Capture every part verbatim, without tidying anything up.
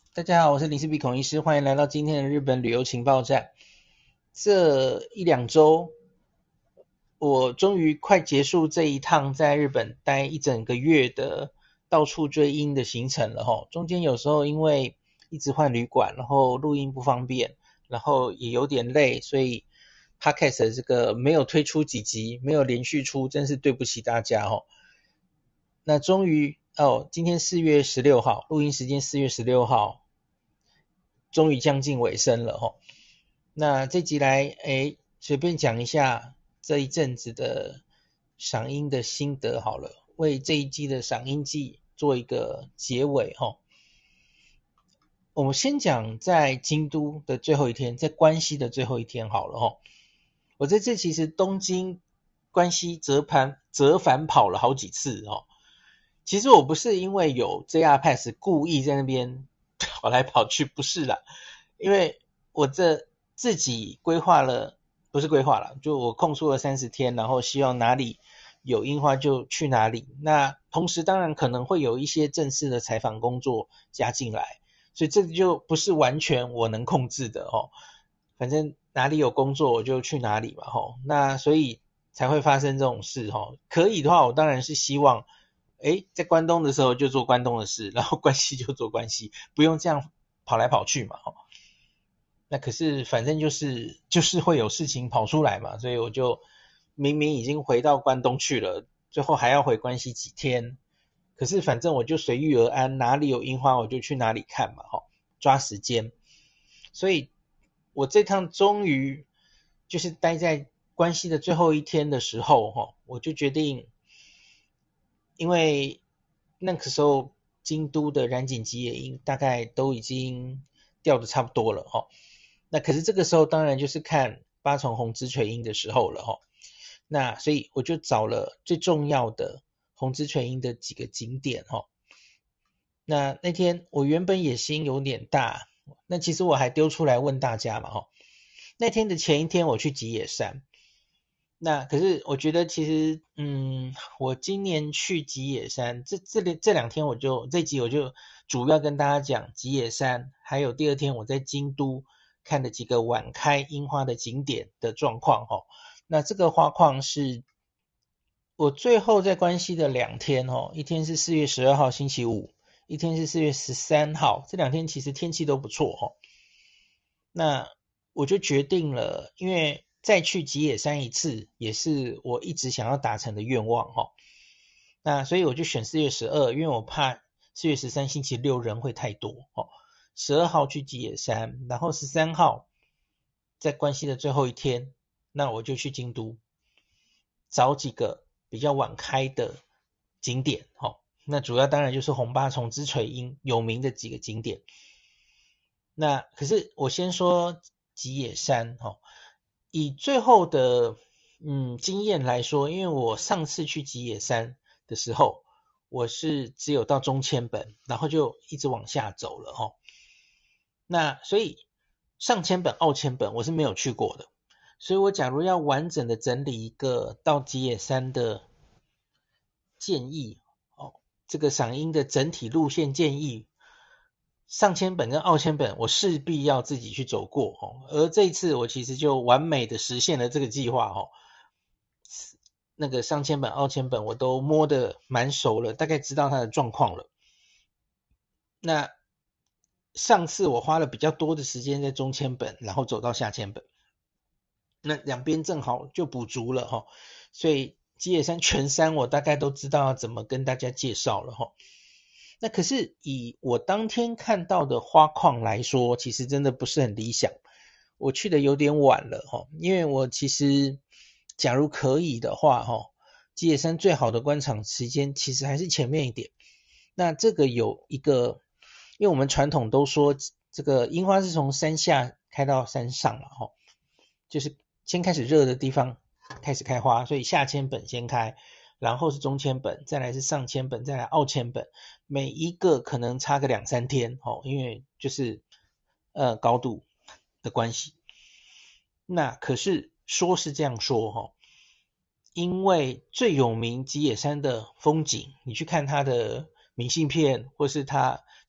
大家好，我是林氏璧孔医师，欢迎来到今天的日本旅游情报站。这一两周，我终于快结束这一趟在日本待一整个月的到处追鹰的行程了齁。中间有时候因为一直换旅馆，然后录音不方便，然后也有点累，所以 Podcast 的这个没有推出几集，没有连续出，真是对不起大家齁。那终于哦，今天四月十六号，录音时间四月十六号，终于将近尾声了齁。那这集来诶随便讲一下这一阵子的赏樱的心得好了，为这一季的赏樱季做一个结尾齁。我们先讲在京都的最后一天，在关西的最后一天好了齁。我这次其实东京、关西折盘折返跑了好几次齁。其实我不是因为有 J R Pass 故意在那边跑来跑去，不是啦，因为我这自己规划了，不是规划了，就我空出了三十天，然后希望哪里有樱花就去哪里。那同时当然可能会有一些正式的采访工作加进来，所以这就不是完全我能控制的齁。反正哪里有工作我就去哪里嘛齁。那所以才会发生这种事齁。可以的话，我当然是希望诶在关东的时候就做关东的事，然后关西就做关西，不用这样跑来跑去嘛齁。那可是反正就是就是会有事情跑出来嘛，所以我就明明已经回到关东去了，最后还要回关西几天，可是反正我就随遇而安，哪里有樱花我就去哪里看嘛齁，抓时间。所以我这趟终于就是待在关西的最后一天的时候齁，我就决定，因为那个时候京都的染井吉野樱大概都已经掉的差不多了齁。那可是这个时候当然就是看八重红之垂樱的时候了齁。那所以我就找了最重要的红之垂樱的几个景点齁。那那天我原本野心有点大，那其实我还丢出来问大家嘛齁。那天的前一天我去吉野山，那可是我觉得其实嗯，我今年去吉野山这这这两天我就这集我就主要跟大家讲吉野山，还有第二天我在京都看的几个晚开樱花的景点的状况齁。那这个花况是我最后在关西的两天齁，一天是四月十二号星期五，一天是四月十三号，这两天其实天气都不错齁。那我就决定了，因为再去吉野山一次也是我一直想要达成的愿望齁。那所以我就选四月十二，因为我怕四月十三星期六人会太多齁。十二号去吉野山，然后十三号在关西的最后一天，那我就去京都找几个比较晚开的景点齁。那主要当然就是红八重之垂樱有名的几个景点。那可是我先说吉野山齁，以最后的嗯经验来说，因为我上次去吉野山的时候，我是只有到中千本，然后就一直往下走了齁。那所以上千本、奥千本我是没有去过的，所以我假如要完整的整理一个到吉野山的建议哦，这个赏樱的整体路线建议，上千本跟奥千本我势必要自己去走过哦。而这一次我其实就完美的实现了这个计划哦。那个上千本、奥千本我都摸得蛮熟了，大概知道它的状况了。那上次我花了比较多的时间在中千本，然后走到下千本，那两边正好就补足了齁。所以吉野山全山我大概都知道要怎么跟大家介绍了齁。那可是以我当天看到的花况来说，其实真的不是很理想。我去的有点晚了齁，因为我其实假如可以的话齁，吉野山最好的观赏时间其实还是前面一点。那这个有一个，因为我们传统都说这个樱花是从山下开到山上嘛齁，就是先开始热的地方开始开花，所以下千本先开，然后是中千本，再来是上千本，再来奥千本，每一个可能差个两三天齁，因为就是呃高度的关系。那可是说是这样说齁，因为最有名吉野山的风景，你去看它的明信片或是它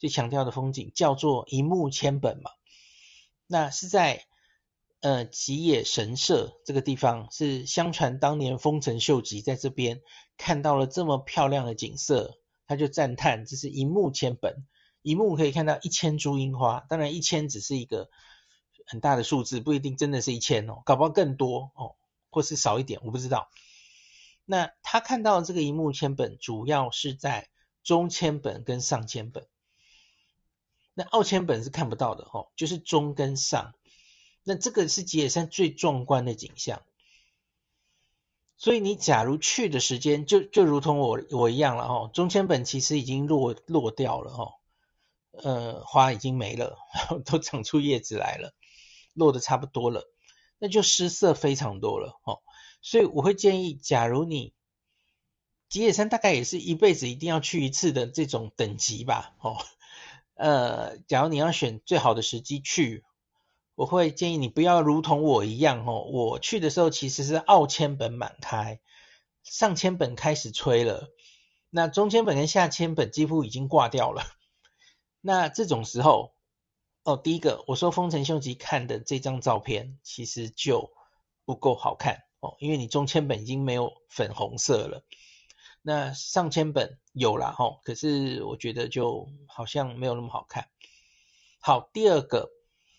最强调的风景叫做一目千本嘛。那是在呃吉野神社这个地方，是相传当年丰臣秀吉在这边看到了这么漂亮的景色，他就赞叹这是一目千本，一目可以看到一千株樱花，当然一千只是一个很大的数字，不一定真的是一千哦，搞不好更多哦，或是少一点，我不知道。那他看到这个一目千本主要是在中千本跟上千本，那奥千本是看不到的哦，就是中跟上。那这个是吉野山最壮观的景象，所以你假如去的时间就就如同我我一样了哦，中千本其实已经落落掉了哦，呃花已经没了，都长出叶子来了，落得差不多了，那就失色非常多了哦。所以我会建议，假如你吉野山大概也是一辈子一定要去一次的这种等级吧哦，呃，假如你要选最好的时机去，我会建议你不要如同我一样哦，我去的时候其实是奥千本满开，上千本开始吹了，那中千本跟下千本几乎已经挂掉了。那这种时候，哦，第一个我说丰臣秀吉看的这张照片其实就不够好看哦，因为你中千本已经没有粉红色了，那上千本有啦齁，可是我觉得就好像没有那么好看。好，第二个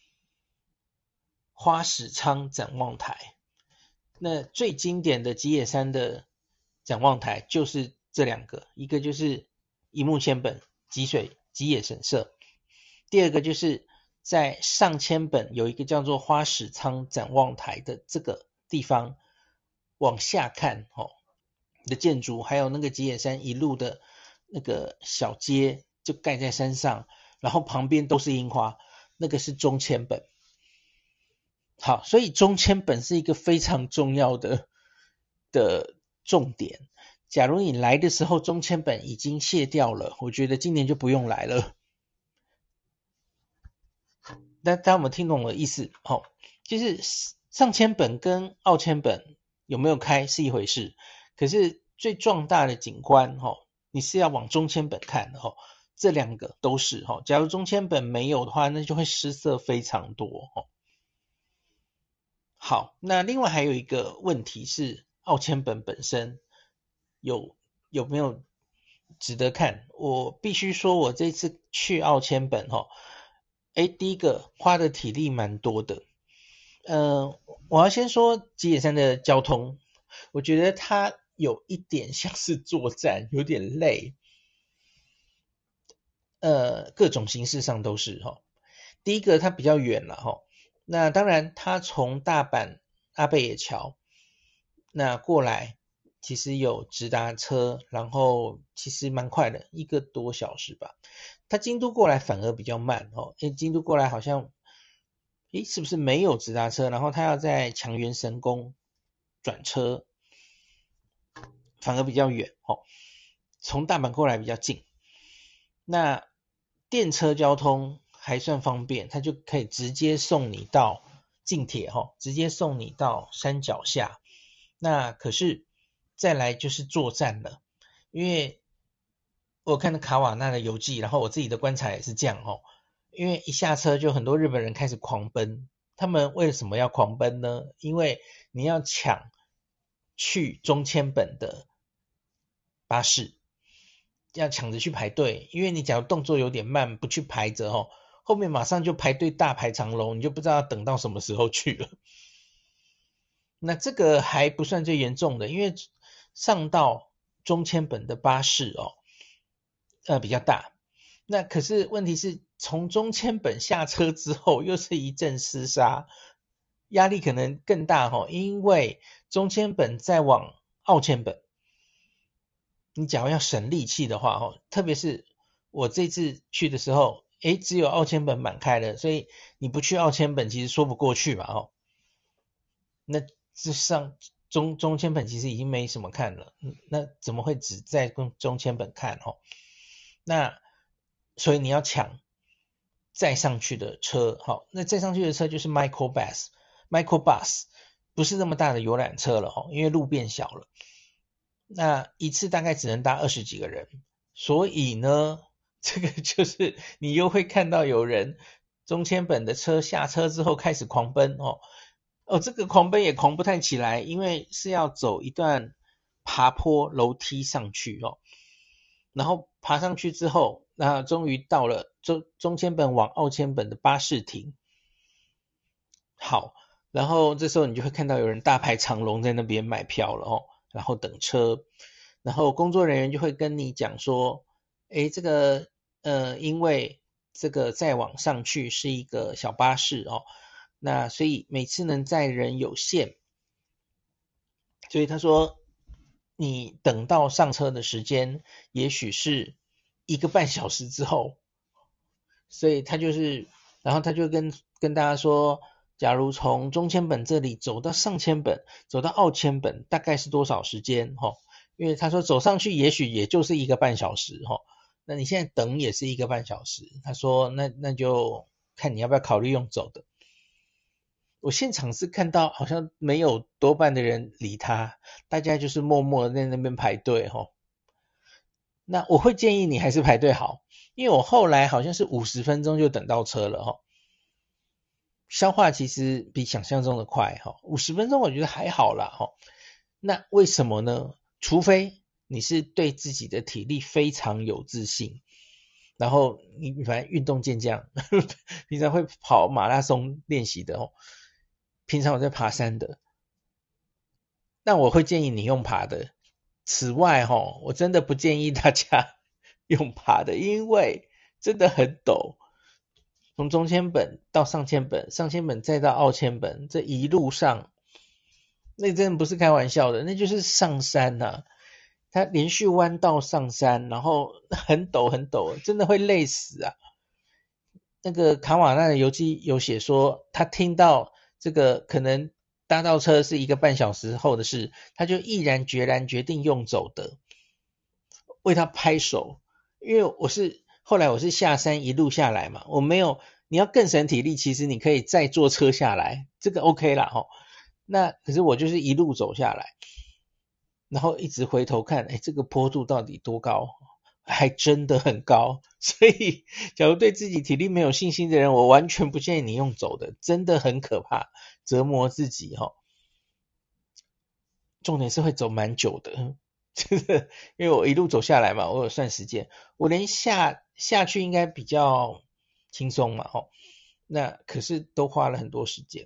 花矢仓展望台，那最经典的吉野山的展望台就是这两个，一个就是一目千本吉水吉野神社，第二个就是在上千本有一个叫做花矢仓展望台的这个地方往下看哦的建筑，还有那个吉野山一路的那个小街就盖在山上，然后旁边都是樱花，那个是中千本。好，所以中千本是一个非常重要的的重点。假如你来的时候中千本已经卸掉了，我觉得今年就不用来了。那大家有没有听懂我的意思？哦，就是上千本跟奥千本有没有开是一回事，可是最壮大的景观，哦，你是要往中千本看的，哦，这两个都是，哦，假如中千本没有的话，那就会失色非常多，哦。好，那另外还有一个问题是奥千本本身有有没有值得看？我必须说我这次去奥千本齁，诶，第一个花的体力蛮多的。呃，我要先说吉野山的交通，我觉得它有一点像是作战，有点累。呃，各种形式上都是齁。第一个它比较远了齁。那当然它从大阪阿倍野桥那过来其实有直达车，然后其实蛮快的，一个多小时吧。它京都过来反而比较慢哦，因为京都过来好像诶是不是没有直达车，然后它要在强元神宫转车，反而比较远哦。从大阪过来比较近。那电车交通还算方便，它就可以直接送你到近铁齁，直接送你到山脚下。那可是再来就是作战了，因为我看到卡瓦纳的游记，然后我自己的观察也是这样齁，因为一下车就很多日本人开始狂奔，他们为什么要狂奔呢？因为你要抢去中千本的巴士，要抢着去排队，因为你假如动作有点慢，不去排着齁，后面马上就排队大排长龙，你就不知道要等到什么时候去了。那这个还不算最严重的，因为上到中千本的巴士哦，呃比较大。那可是问题是从中千本下车之后又是一阵厮杀，压力可能更大齁，因为中千本再往奥千本，你假如要省力气的话齁，特别是我这次去的时候，诶只有奥千本满开了，所以你不去奥千本其实说不过去嘛齁。那这上中中千本其实已经没什么看了，那怎么会只在中千本看齁？那所以你要抢再上去的车，好，那再上去的车就是 micro bus micro bus 不是那么大的游览车了齁，因为路变小了，那一次大概只能搭二十几个人，所以呢这个就是你又会看到有人中千本的车下车之后开始狂奔哦，哦，这个狂奔也狂不太起来，因为是要走一段爬坡楼梯上去哦，然后爬上去之后，那终于到了中中千本往奥千本的巴士停，好，然后这时候你就会看到有人大排长龙在那边买票了哦，然后等车，然后工作人员就会跟你讲说，诶，这个呃，因为这个再往上去是一个小巴士哦，那所以每次能载人有限，所以他说你等到上车的时间也许是一个半小时之后，所以他就是，然后他就跟跟大家说，假如从中千本这里走到上千本，走到奥千本，大概是多少时间？哈，因为他说走上去也许也就是一个半小时，哈，那你现在等也是一个半小时。他说，那那就看你要不要考虑用走的。我现场是看到好像没有多半的人理他，大家就是默默在那边排队，哈。那我会建议你还是排队好，因为我后来好像是五十分钟就等到车了，哈。消化其实比想象中的快，哈，五十分钟我觉得还好啦，哈。那为什么呢？除非你是对自己的体力非常有自信，然后你反正运动健将，平常会跑马拉松练习的哦，平常我在爬山的，那我会建议你用爬的。此外，哈，我真的不建议大家用爬的，因为真的很陡。从中千本到上千本，上千本再到奥千本，这一路上，那真的不是开玩笑的，那就是上山呐、啊。它连续弯道上山，然后很陡很陡，真的会累死啊。那个卡瓦纳的游记有写说，他听到这个可能搭到车是一个半小时后的事，他就毅然决然决定用走的，为他拍手。因为我是后来我是下山一路下来嘛，我没有，你要更省体力，其实你可以再坐车下来，这个 OK 啦齁。那可是我就是一路走下来，然后一直回头看，哎，这个坡度到底多高？还真的很高。所以假如对自己体力没有信心的人，我完全不建议你用走的，真的很可怕，折磨自己齁。重点是会走蛮久的，真的，因为我一路走下来嘛，我有算时间，我连下下去应该比较轻松嘛，齁，那可是都花了很多时间。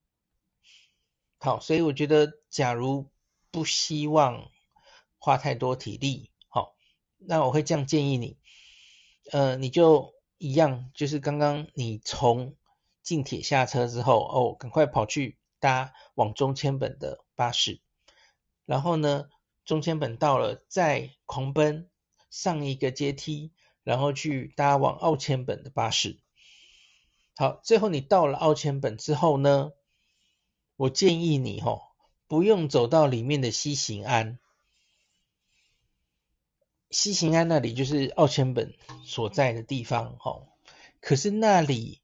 好，所以我觉得假如不希望花太多体力，好，那我会这样建议你，呃，你就一样，就是刚刚你从近铁下车之后，哦，赶快跑去搭往中千本的巴士，然后呢，中千本到了再狂奔上一个阶梯，然后去搭往奥千本的巴士。好，最后你到了奥千本之后呢，我建议你齁，不用走到里面的西行安。西行安那里就是奥千本所在的地方齁，可是那里，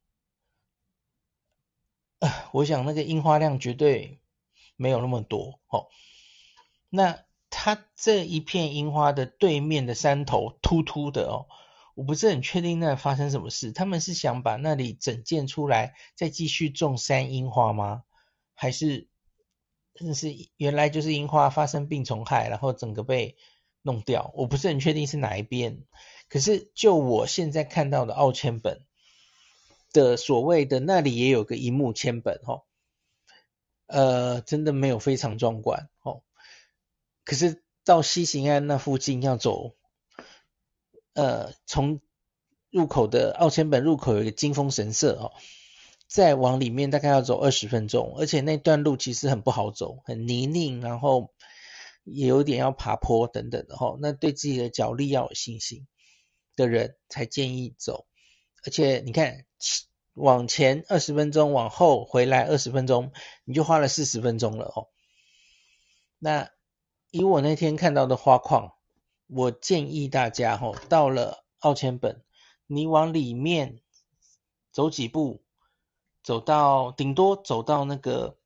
呃，我想那个樱花量绝对没有那么多齁。那它这一片樱花的对面的山头突突的哦，我不是很确定那发生什么事，他们是想把那里整建出来，再继续种山樱花吗？还是是原来就是樱花发生病虫害，然后整个被弄掉？我不是很确定是哪一边。可是就我现在看到的奥千本的所谓的那里也有个樱木千本哦，呃，真的没有非常壮观哦。可是到西行安那附近要走，呃，从入口的奥千本入口有一个金峰神社哦，再往里面大概要走二十分钟，而且那段路其实很不好走，很泥泞，然后也有点要爬坡等等的齁，那对自己的脚力要有信心的人才建议走。而且你看，往前二十分钟，往后回来二十分钟，你就花了四十分钟了哦。那以我那天看到的花况，我建议大家齁，到了奥千本，你往里面走几步，走到顶多走到那个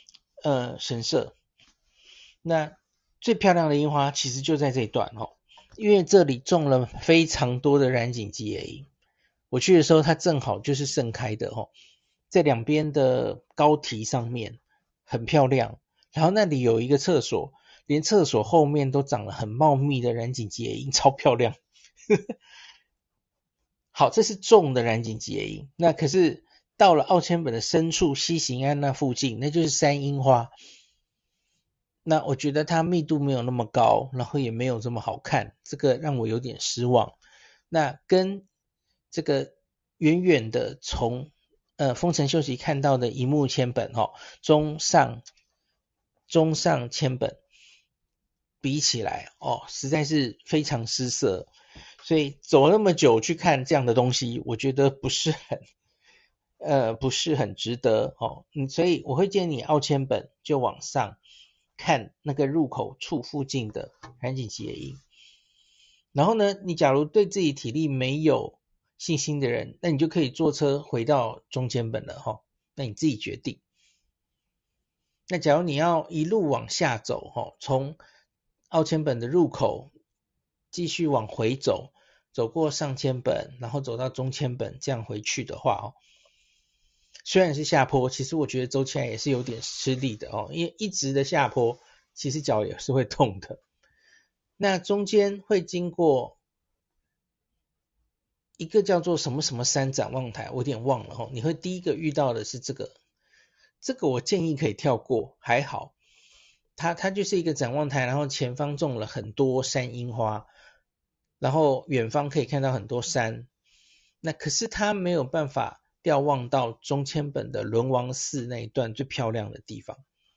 呃神社，那最漂亮的樱花其实就在这一段齁。 因为这里种了非常多的染井吉野樱，我去的时候它正好就是盛开的哦，在两边的高堤上面很漂亮，然后那里有一个厕所，连厕所后面都长了很茂密的染井吉野樱，超漂亮。好，这是种的染井吉野樱，那可是到了奥千本的深处西行岸那附近，那就是山樱花。那我觉得它密度没有那么高，然后也没有这么好看，这个让我有点失望。那跟这个远远的从呃丰臣秀吉看到的一目千本哦，中上中上千本比起来哦，实在是非常失色。所以走那么久去看这样的东西，我觉得不是很呃不是很值得哦。嗯，所以我会建议你奥千本就往上看那个入口处附近的染井吉野樱。然后呢，你假如对自己体力没有信心的人，那你就可以坐车回到中间本了齁，那你自己决定。那假如你要一路往下走齁，从奥千本的入口继续往回走，走过上千本，然后走到中千本这样回去的话哦，虽然是下坡，其实我觉得走起来也是有点吃力的哦，因为一直的下坡，其实脚也是会痛的。那中间会经过一个叫做什么什么山展望台，我有点忘了哦。你会第一个遇到的是这个，这个我建议可以跳过，还好，它它就是一个展望台，然后前方种了很多山樱花，然后远方可以看到很多山。那可是它没有办法瞭望到中千本的轮王寺那一段最漂亮的地方。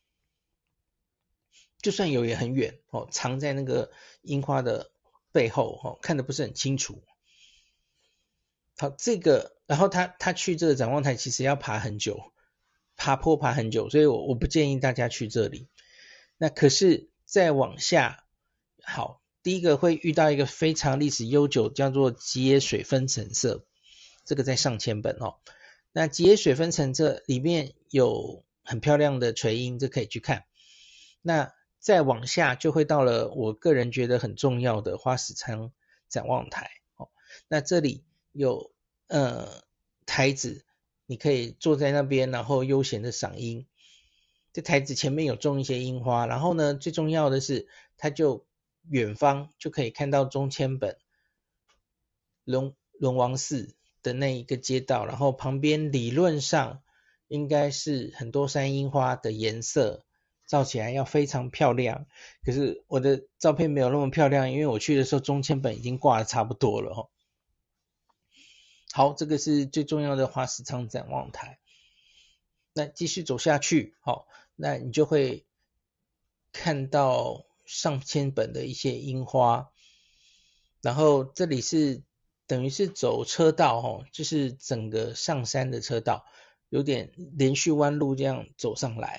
就算有也很远哦，藏在那个樱花的背后哦，看得不是很清楚。好，这个，然后他他去这个展望台其实要爬很久，爬坡爬很久，所以我我不建议大家去这里。那可是再往下，好，第一个会遇到一个非常历史悠久，叫做吉野水分层色，这个在上千本哦。那吉野水分层色里面有很漂亮的垂樱，这可以去看。那再往下就会到了我个人觉得很重要的花石仓展望台哦。那这里有呃台子，你可以坐在那边，然后悠闲的赏樱。这台子前面有种一些樱花，然后呢，最重要的是，它就远方就可以看到中千本轮轮王寺的那一个街道，然后旁边理论上应该是很多山樱花的颜色，照起来要非常漂亮。可是我的照片没有那么漂亮，因为我去的时候中千本已经挂得差不多了齁。好，这个是最重要的花石仓展望台。那继续走下去，好，那你就会看到上千本的一些樱花。然后这里是等于是走车道齁，就是整个上山的车道，有点连续弯路这样走上来。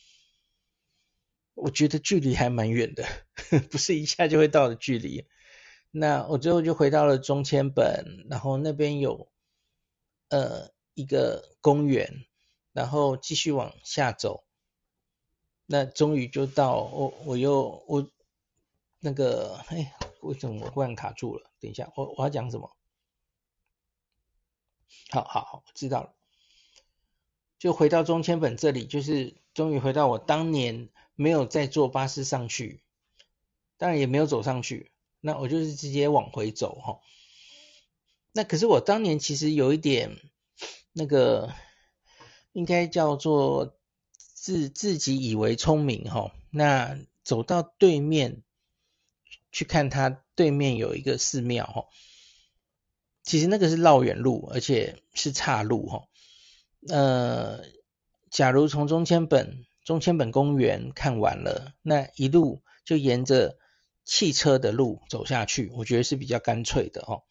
我觉得距离还蛮远的，不是一下就会到的距离。那我最后就回到了中千本，然后那边有呃一个公园，然后继续往下走。那终于就到我我又我那个哎，为什么我忽然卡住了？等一下，我我要讲什么？好好好，我知道了。就回到中千本这里，就是终于回到我当年没有再坐巴士上去，当然也没有走上去，那我就是直接往回走齁。那可是我当年其实有一点那个应该叫做自自己以为聪明齁，那走到对面去看它对面有一个寺庙齁，其实那个是绕远路，而且是岔路齁。呃，假如从中千本中千本公园看完了，那一路就沿着汽车的路走下去，我觉得是比较干脆的齁。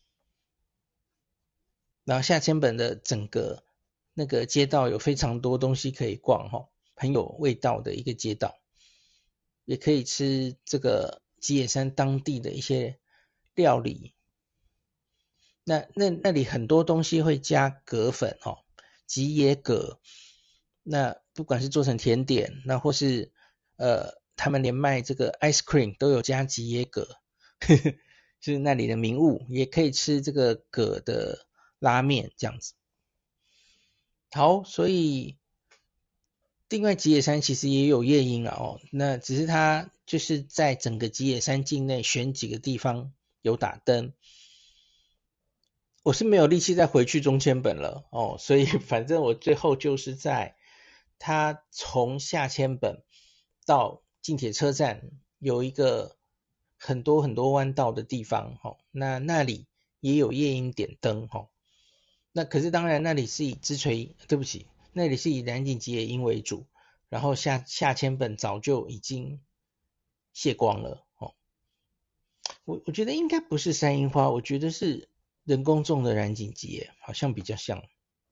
然后下千本的整个那个街道有非常多东西可以逛齁，很有味道的一个街道，也可以吃这个吉野山当地的一些料理。那那那里很多东西会加葛粉齁，吉野葛，那不管是做成甜点，那或是呃他们连卖这个 ice cream 都有加吉野葛呵呵，就是那里的名物，也可以吃这个葛的拉面这样子。好，所以另外吉野山其实也有夜莺啊哦，那只是它就是在整个吉野山境内选几个地方有打灯。我是没有力气再回去中千本了哦，所以反正我最后就是在它从下千本到近铁车站有一个很多很多弯道的地方哦，那那里也有夜莺点灯哦。那可是当然那里是以枝垂，对不起，那里是以蓝井吉野樱为主，然后下下千本早就已经谢光了哦。我我觉得应该不是山樱花，我觉得是人工种的蓝井吉野，好像比较像。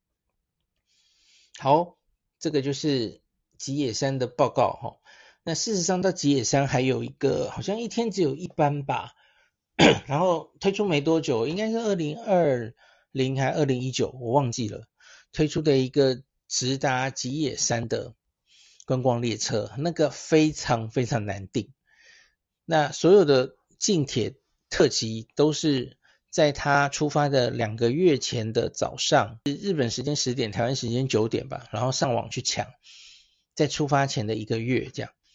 好，这个就是吉野山的报告哈。那事实上到吉野山还有一个，好像一天只有一班吧，然后推出没多久，应该是二零二零还二零一九，我忘记了，推出的一个直达吉野山的观光列车，那个非常非常难订。那所有的近铁特急都是在他出发的两个月前的早上，日本时间十点，台湾时间九点吧，然后上网去抢，在出发前的一个月这样。